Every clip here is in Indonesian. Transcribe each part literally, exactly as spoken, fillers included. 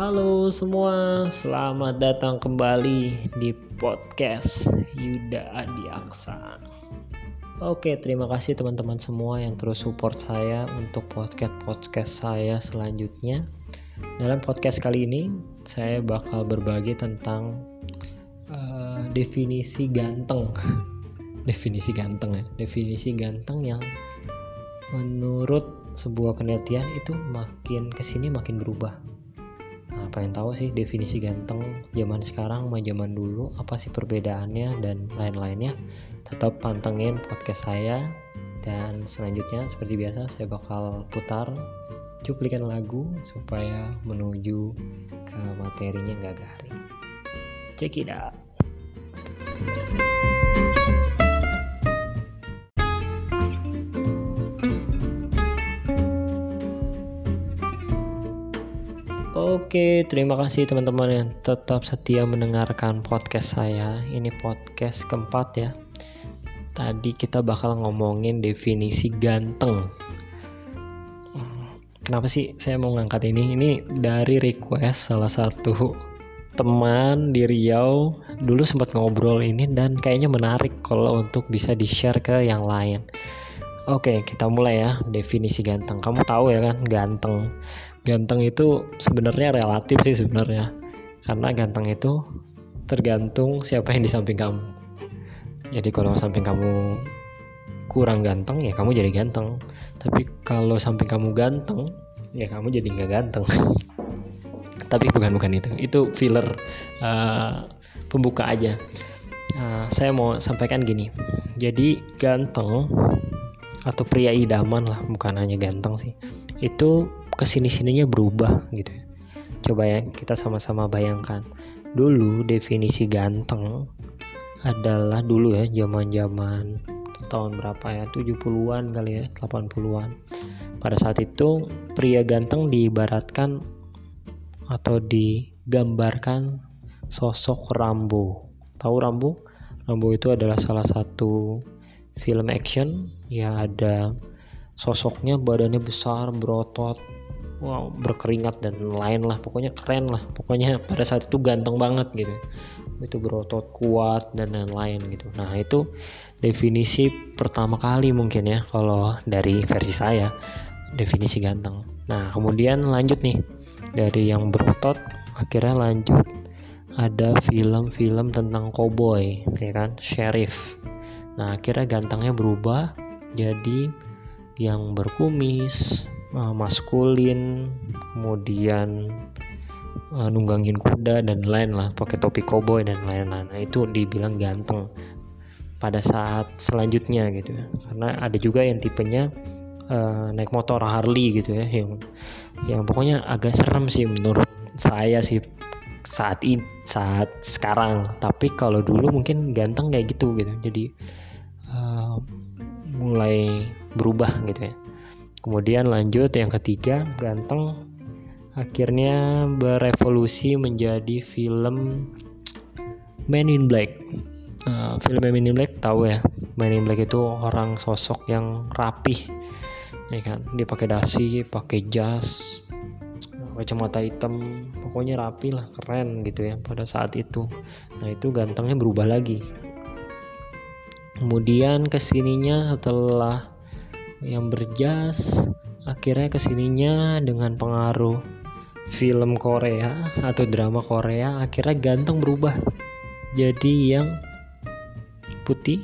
Halo semua, selamat datang kembali di podcast Yuda Adiaksa. Oke, terima kasih teman-teman semua yang terus support saya untuk podcast-podcast saya selanjutnya. Dalam podcast kali ini, saya bakal berbagi tentang uh, definisi ganteng. definisi ganteng ya, definisi ganteng yang menurut sebuah penelitian itu makin kesini makin berubah. Nah, pengen tahu sih definisi ganteng zaman sekarang sama zaman dulu, apa sih perbedaannya dan lain-lainnya. Tetap pantengin podcast saya, dan selanjutnya seperti biasa saya bakal putar cuplikan lagu supaya menuju ke materinya nggak garing. Check it out. Oke, terima kasih teman-teman yang tetap setia mendengarkan podcast saya. Ini podcast keempat ya. Tadi kita bakal ngomongin definisi ganteng. Kenapa sih saya mau ngangkat ini? Ini dari request salah satu teman di Riau. Dulu sempat ngobrol ini dan kayaknya menarik kalau untuk bisa di-share ke yang lain. Oke, kita mulai ya. Definisi ganteng. Kamu tahu ya kan, ganteng. Ganteng itu sebenarnya relatif sih sebenarnya. Karena ganteng itu tergantung siapa yang di samping kamu. Jadi kalau samping kamu kurang ganteng, ya kamu jadi ganteng. Tapi kalau samping kamu ganteng, ya kamu jadi nggak ganteng. Tapi bukan bukan itu. Itu filler uh, pembuka aja. Uh, saya mau sampaikan gini. Jadi ganteng atau pria idaman lah, bukan hanya ganteng sih, itu kesini-sininya berubah gitu ya. Coba ya kita sama-sama bayangkan. Dulu definisi ganteng adalah dulu ya, zaman-zaman tahun berapa ya, tujuh puluhan kali ya, delapan puluhan. Pada saat itu pria ganteng diibaratkan atau digambarkan sosok Rambo. Tahu Rambo? Rambo itu adalah salah satu film action yang ada sosoknya, badannya besar, berotot, wow, berkeringat dan lain lah, pokoknya keren lah, pokoknya pada saat itu ganteng banget gitu, itu berotot kuat dan lain-lain gitu. Nah itu definisi pertama kali mungkin ya kalau dari versi saya, definisi ganteng. Nah kemudian lanjut nih, dari yang berotot akhirnya lanjut ada film-film tentang cowboy ya kan, sheriff. Nah akhirnya gantengnya berubah jadi yang berkumis, uh, maskulin, kemudian uh, nunggangin kuda dan lain lah, pakai topi koboi dan lain-lain. Nah itu dibilang ganteng pada saat selanjutnya gitu ya. Karena ada juga yang tipenya uh, naik motor Harley gitu ya, yang yang pokoknya agak serem sih menurut saya sih saat ini, saat sekarang. Tapi kalau dulu mungkin ganteng kayak gitu gitu. Jadi uh, mulai berubah gitu ya. Kemudian lanjut yang ketiga, ganteng akhirnya berevolusi menjadi film Men in Black. Uh, film Men in Black tahu ya, Men in Black itu orang sosok yang rapih, ya kan? Dia pakai dasi, pakai jas, kacamata hitam, pokoknya rapi lah, keren gitu ya pada saat itu. Nah itu gantengnya berubah lagi. Kemudian kesininya setelah yang berjas, akhirnya kesininya dengan pengaruh film Korea atau drama Korea, akhirnya ganteng berubah jadi yang putih,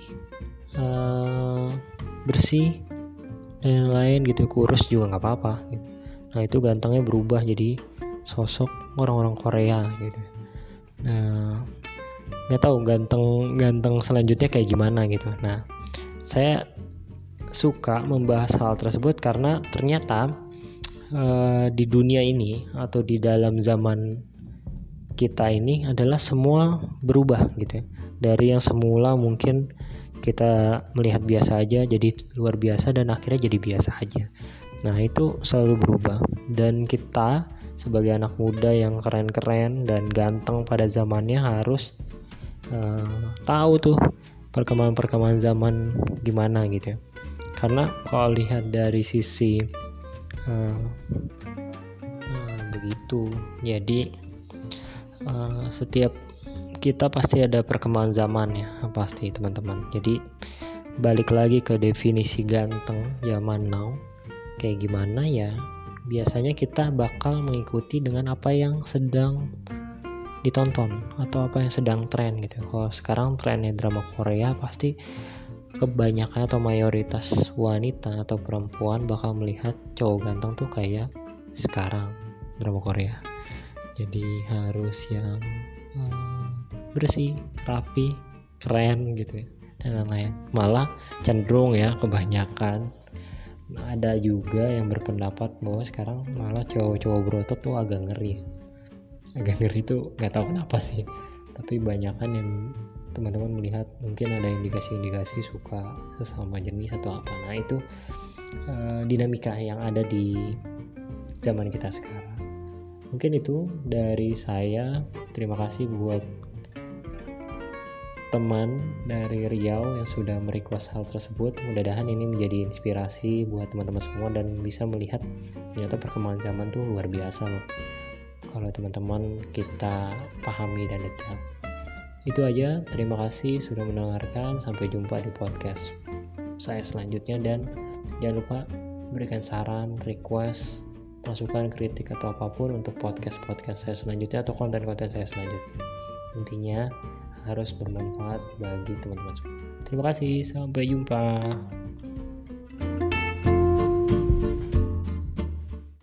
uh, bersih dan lain gitu, kurus juga nggak apa-apa gitu. Nah itu gantengnya berubah jadi sosok orang-orang Korea gitu. Nah nggak tahu ganteng ganteng selanjutnya kayak gimana gitu. Nah saya suka membahas hal tersebut karena ternyata uh, di dunia ini atau di dalam zaman kita ini adalah semua berubah gitu ya. Dari yang semula mungkin kita melihat biasa aja jadi luar biasa dan akhirnya jadi biasa aja. Nah itu selalu berubah, dan kita sebagai anak muda yang keren-keren dan ganteng pada zamannya harus uh, tahu tuh perkembangan-perkembangan zaman gimana gitu ya. Karena kalau lihat dari sisi uh, uh, begitu itu. Jadi uh, setiap kita pasti ada perkembangan zaman ya, pasti teman-teman. Jadi balik lagi ke definisi ganteng zaman now kayak gimana ya, biasanya kita bakal mengikuti dengan apa yang sedang ditonton atau apa yang sedang tren gitu. Kalau sekarang trennya drama Korea, pasti kebanyakan atau mayoritas wanita atau perempuan bakal melihat cowok ganteng tuh kayak sekarang drama Korea. Jadi harus yang uh, bersih, rapi, keren gitu ya, dan lain-lain. Malah cenderung ya kebanyakan ada juga yang berpendapat bahwa sekarang malah cowok-cowok berotot tuh agak ngeri. Agak ngeri tuh nggak tahu kenapa sih. Tapi banyakan yang teman-teman melihat mungkin ada indikasi-indikasi suka sesama jenis atau apa. Nah itu uh, dinamika yang ada di zaman kita sekarang. Mungkin itu dari saya. Terima kasih buat teman dari Riau yang sudah merequest hal tersebut. Mudah-mudahan ini menjadi inspirasi buat teman-teman semua dan bisa melihat ternyata perkembangan zaman tuh luar biasa loh kalau teman-teman kita pahami dan detail. Itu aja, terima kasih sudah mendengarkan. Sampai jumpa di podcast saya selanjutnya, dan jangan lupa berikan saran, request, masukan, kritik atau apapun untuk podcast-podcast saya selanjutnya atau konten-konten saya selanjutnya. Intinya harus bermanfaat bagi teman-teman semua. Terima kasih, sampai jumpa.